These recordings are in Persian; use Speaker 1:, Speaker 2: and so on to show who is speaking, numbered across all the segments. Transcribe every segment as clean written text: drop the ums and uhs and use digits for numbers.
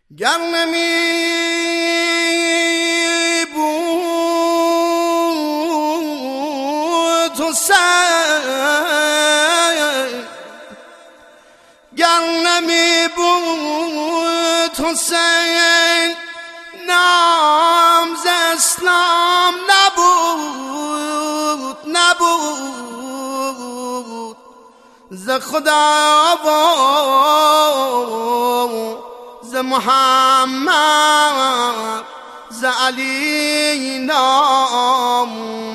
Speaker 1: گر نمی بود حسین، گر نمی بود حسین، نام ز اسلام نبود ز خدا و ز محمد ز علی نام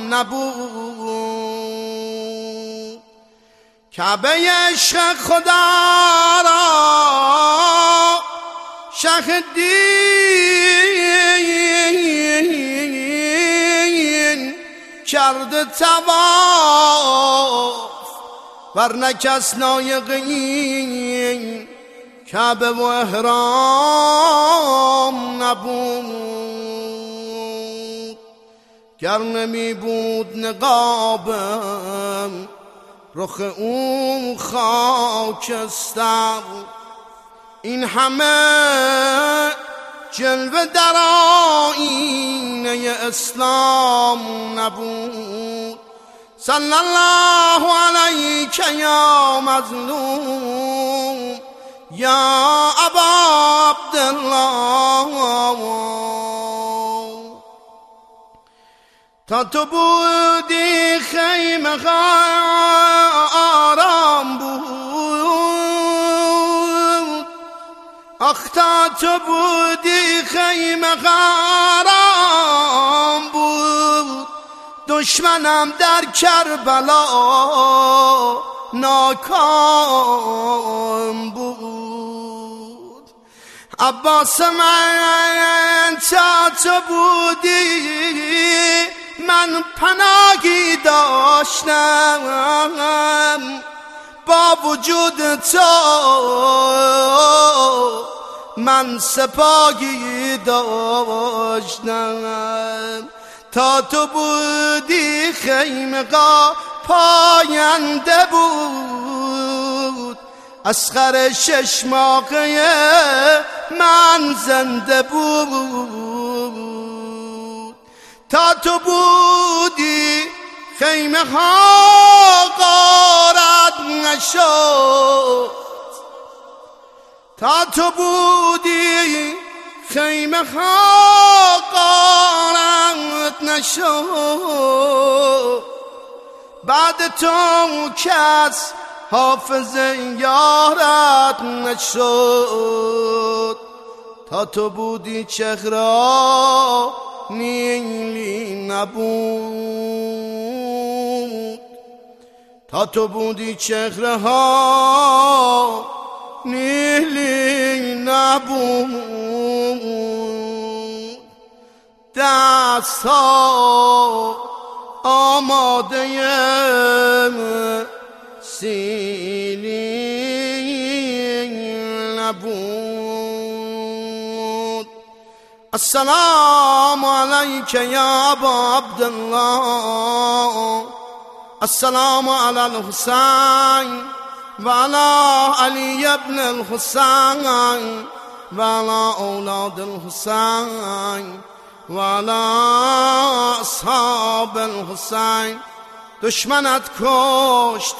Speaker 1: نبود. کعبه عشق خدا را شهدین کرده طواف، ورنه کس لایقین کعبه و احرام نبود. گر نمی بود نقابم رخ اون خاکستر، این همه جلوه در آیینه اسلام نبود. صلی الله علیک یا مظلوم یا ابا عبدالله، تا تو بودی خیمه آرام بود، آخ تا تو بودی خیمه آرام بود. دشمنم در کربلا ناکام بود. عباس من تا تو بودی من پناهی داشتم، با وجود تو من سپاهی داشتم. تا تو بودی خیمگاه پاینده بود، اصغر 6 ماهه من زنده بود. تا تو بودی خیمه ها غارت نشد، تا تو بودی خیمه ها غارت نشد. بعد تو کس حافظ یارت نشد. تا تو بودی چهره نیلی نبود، تا تو بودی چهره ها نیلی نبود. دست ها آماده سیلی نبود. السلام علیک یا ابا عبدالله، السلام علی الحسین و علی علی ابن الحسین و علی اولاد الحسین و علی اصحاب الحسین. دشمنت کشت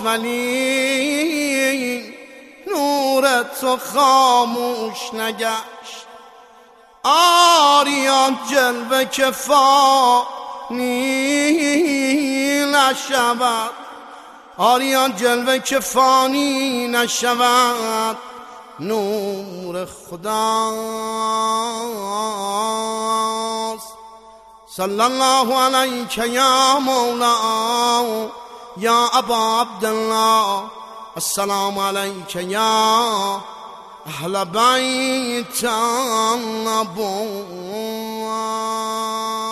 Speaker 1: ولی نور تو خاموش نگشت. آریان جلوه که فانی نشود، آریان جلوه که فانی نشود، نور خداست. صلی الله علیک یا مولا یا ابا عبدالله، السلام علیک یا اهل بیت النبوة.